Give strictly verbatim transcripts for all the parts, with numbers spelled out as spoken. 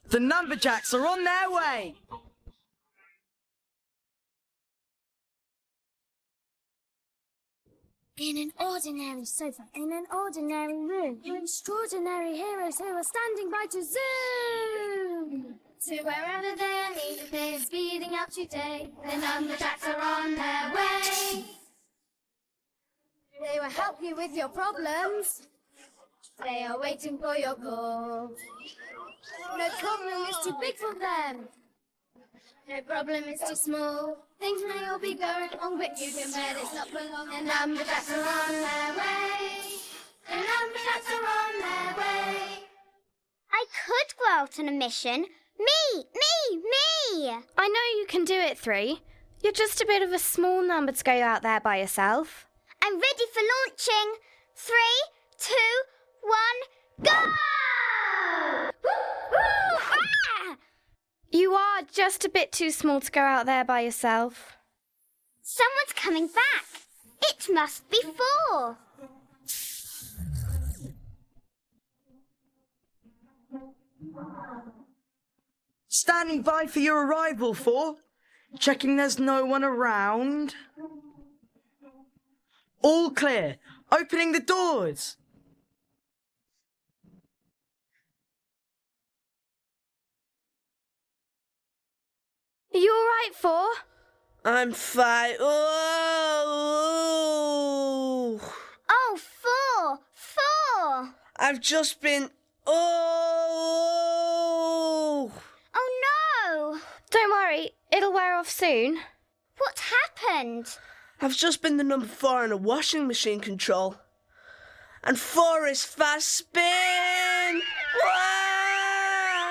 The Numberjacks are on their way! In an ordinary sofa, in an ordinary room, two extraordinary heroes who are standing by to zoom to wherever their need is, speeding up today. The Numberjacks are on their way. They will help you with your problems. They are waiting for your call. No problem is too big for them. No problem is too small. Things may all be going wrong, but you can bet it's not for long. The Numberjacks are on their way. The Numberjacks are on their way. I could go out on a mission. Me, me, me! I know you can do it, Three. You're just a bit of a small number to go out there by yourself. I'm ready for launching. Three, two, one, go! Woo, woo, ah! You are just a bit too small to go out there by yourself. Someone's coming back. It must be Four. Standing by for your arrival, Four. Checking there's no one around. All clear. Opening the doors. Are you all right, Four? I'm fine. Oh, Oh, Four, Four. I've just been. Oh, Oh, no. Don't worry, it'll wear off soon. What happened? I've just been the number four in a washing machine control. And four is fast spin. Wah!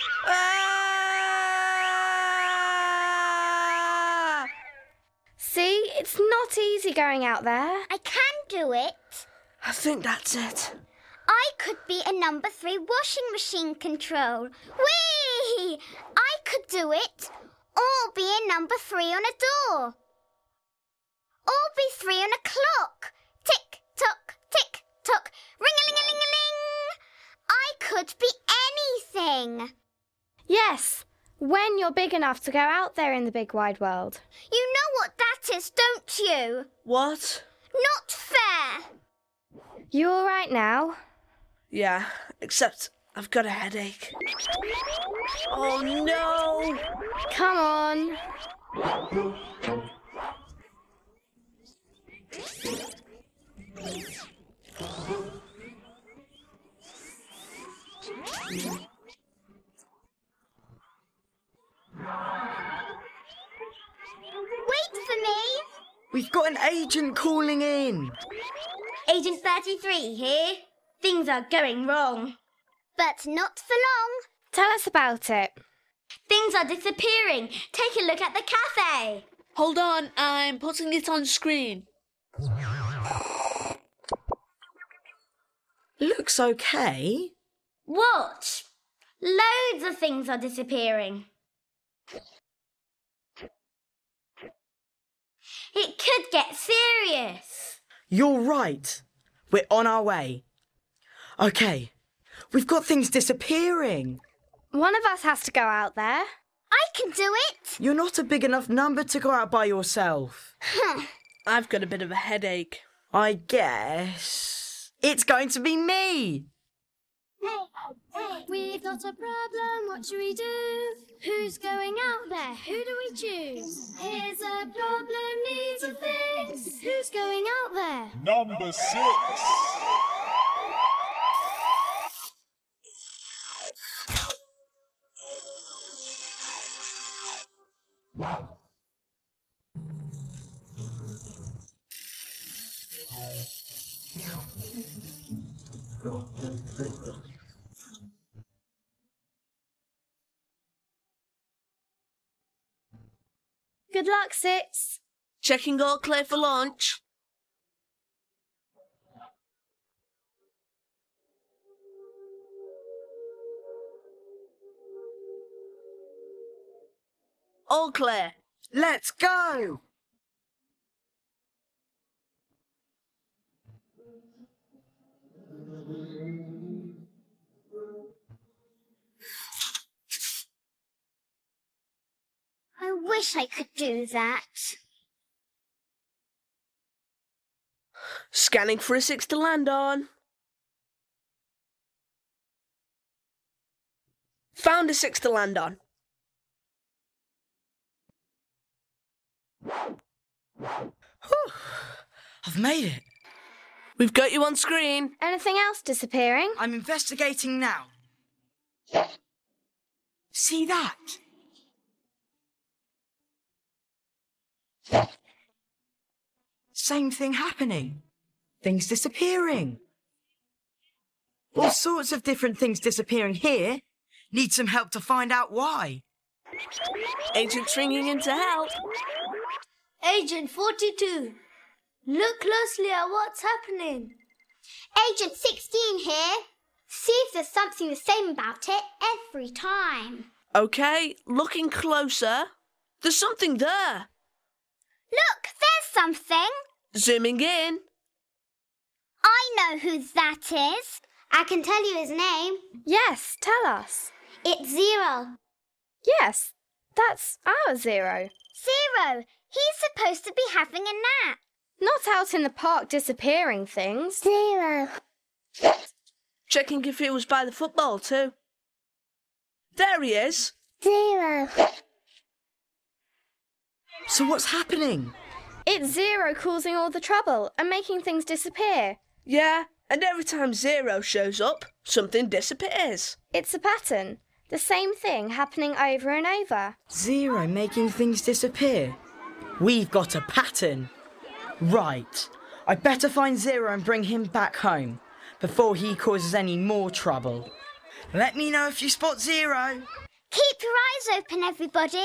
Ah! See, it's not easy going out there. I can do it. I think that's it. I could be a number three washing machine control. Whee! I could do it. Or be a number three on a door. Or be three on a clock. Tick, tock, tick, tock. Ring-a-ling-a-ling-a-ling. I could be anything. Yes, when you're big enough to go out there in the big wide world. You know what that is, don't you? What? Not fair. You all right now? Yeah, except I've got a headache. Oh no! Come on. Wait for me. We've got an agent calling in. Agent thirty-three here. Things are going wrong. But not for long. Tell us about it. Things are disappearing. Take a look at the cafe. Hold on, I'm putting it on screen. Looks okay. Watch. Loads of things are disappearing. It could get serious. You're right. We're on our way. Okay, we've got things disappearing. One of us has to go out there. I can do it. You're not a big enough number to go out by yourself. I've got a bit of a headache. I guess it's going to be me. We've got a problem, what should we do? Who's going out there? Who do we choose? Here's a problem, needs a fix. Who's going out there? Number six. Good luck, Six. Checking all clear for launch. All clear. Let's go. wish I could do that. Scanning for a six to land on. Found a six to land on. Whew. I've made it. We've got you on screen. Anything else disappearing? I'm investigating now. See that? Same thing happening. Things disappearing. All sorts of different things disappearing here. Need some help to find out why. Agent's ringing in to help. Agent forty-two, look closely at what's happening. Agent sixteen here. See if there's something the same about it every time. OK, looking closer. There's something there. Look, there's something. Zooming in. I know who that is. I can tell you his name. Yes, tell us. It's Zero. Yes, that's our Zero. Zero. He's supposed to be having a nap. Not out in the park disappearing things. Zero. Checking if he was by the football too. There he is. Zero. So what's happening? It's Zero causing all the trouble and making things disappear. Yeah, and every time Zero shows up, something disappears. It's a pattern. The same thing happening over and over. Zero making things disappear. We've got a pattern. Right. I'd better find Zero and bring him back home before he causes any more trouble. Let me know if you spot Zero. Keep your eyes open, everybody.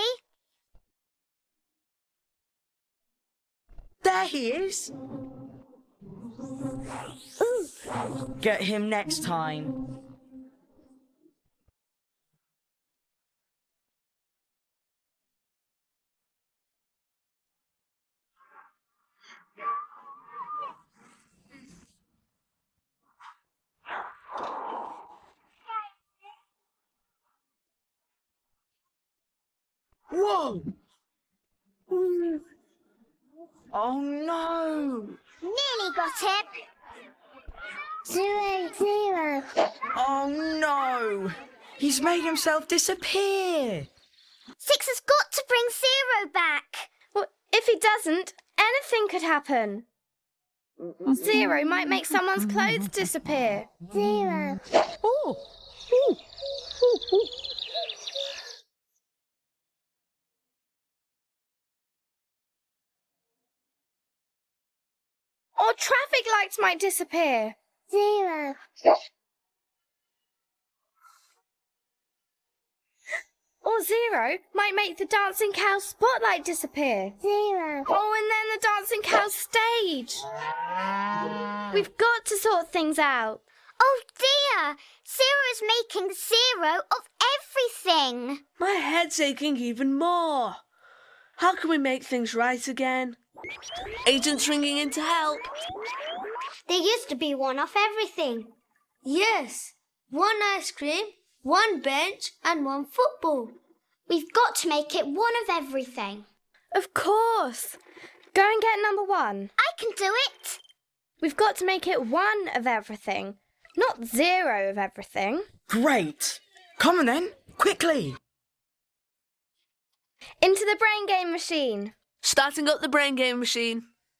There he is. Ooh. Get him next time. Whoa! Ooh. Oh no! Nearly got it. Zero, zero. Oh no! He's made himself disappear! Six has got to bring Zero back. Well, if he doesn't, anything could happen. Zero might make someone's clothes disappear. Zero. Oh! Ooh. Ooh, ooh. Or traffic lights might disappear. Zero. Or Zero might make the Dancing Cow spotlight disappear. Zero. Oh, and then the Dancing Cow stage. We've got to sort things out. Oh dear! Zero's making zero of everything. My head's aching even more. How can we make things right again? Agent's ringing in to help. There used to be one of everything. Yes, one ice cream, one bench, and one football. We've got to make it one of everything. Of course. Go and get number one. I can do it. We've got to make it one of everything, not zero of everything. Great! Come on then, quickly! Into the brain game machine. Starting up the brain game machine.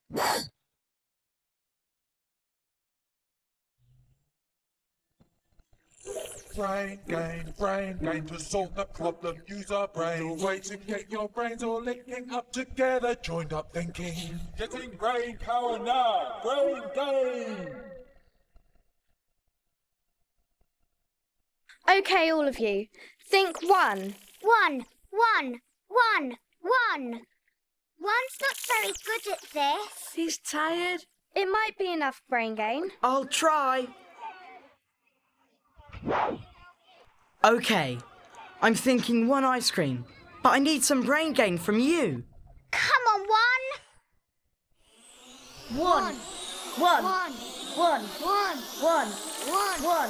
Brain game, brain game, to solve the problem, use our brains. The way to get your brains all linking up together, joined up thinking. Getting brain power now, brain game! OK, all of you. Think one. One, one, one, one. One's not very good at this. He's tired. It might be enough brain gain. I'll try. OK, I'm thinking one ice cream, but I need some brain gain from you. Come on, one. One, One. one, One. one, One. one, One.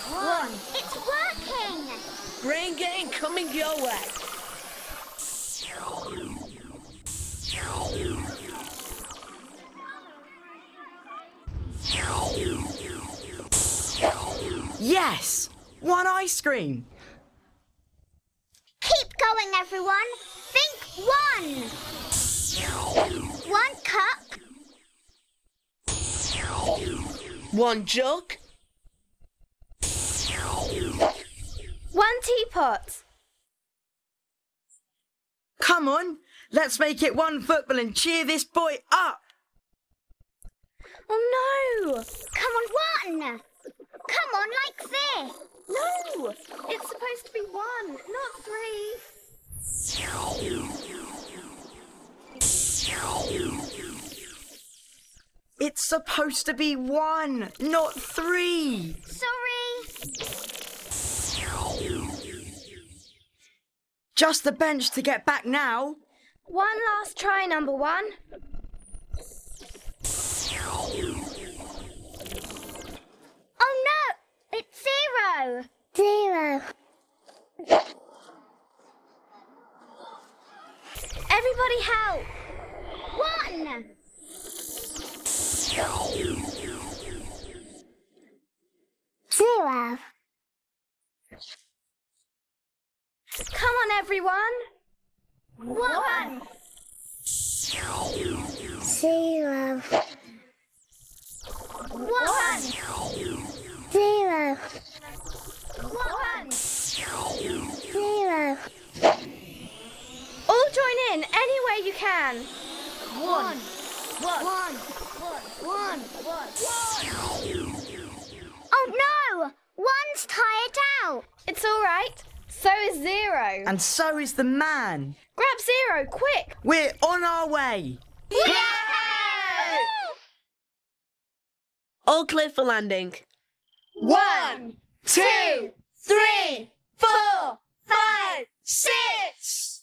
one. It's working. Brain game coming your way. Yes! One ice cream! Keep going, everyone. Think one. One cup. One jug. One teapot. Come on, let's make it one football and cheer this boy up! Oh no! Come on, one. Come on, like this. No! It's supposed to be one, not three. It's supposed to be one, not three! Sorry. Just the bench to get back now. One last try, number one. Oh no, it's zero. Zero. Everybody help! One. Zero. Come on, everyone! One. Zero. One. Zero. One. Zero. All join in any way you can. One. One. One. One. Oh no! One's tired out. It's all right. So is Zero. And so is the man. Grab Zero, quick! We're on our way. All clear for landing. One, two, three, four, five, six.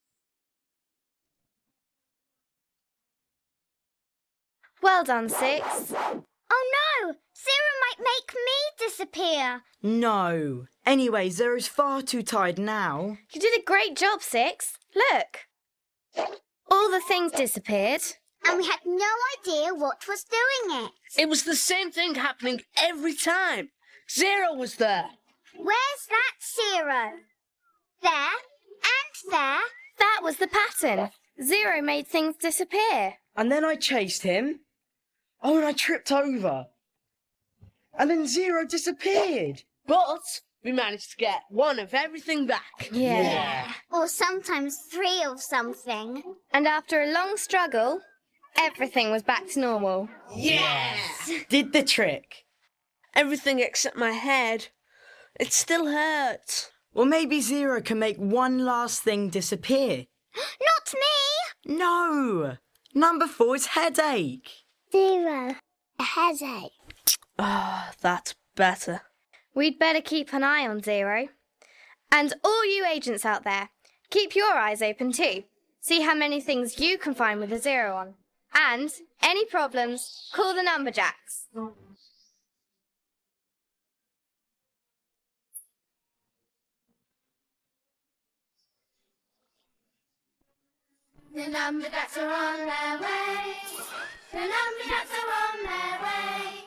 Well done, Six. Oh no! Zero might make me disappear. No. Anyway, Zero's far too tired now. You did a great job, Six. Look. All the things disappeared. And we had no idea what was doing it. It was the same thing happening every time. Zero was there. Where's that zero? There and there. That was the pattern. Zero made things disappear. And then I chased him. Oh, and I tripped over. And then Zero disappeared. But we managed to get one of everything back. Yeah. Or sometimes three of something. And after a long struggle, everything was back to normal. Did the trick. Everything except my head. It still hurts. Well, maybe Zero can make one last thing disappear. Not me! No! Number four's headache. Zero. A headache. Ah, that's better. We'd better keep an eye on Zero. And all you agents out there, keep your eyes open too. See how many things you can find with a zero on. And any problems, call the Numberjacks. The Numberjacks are on their way. The Numberjacks are on their way.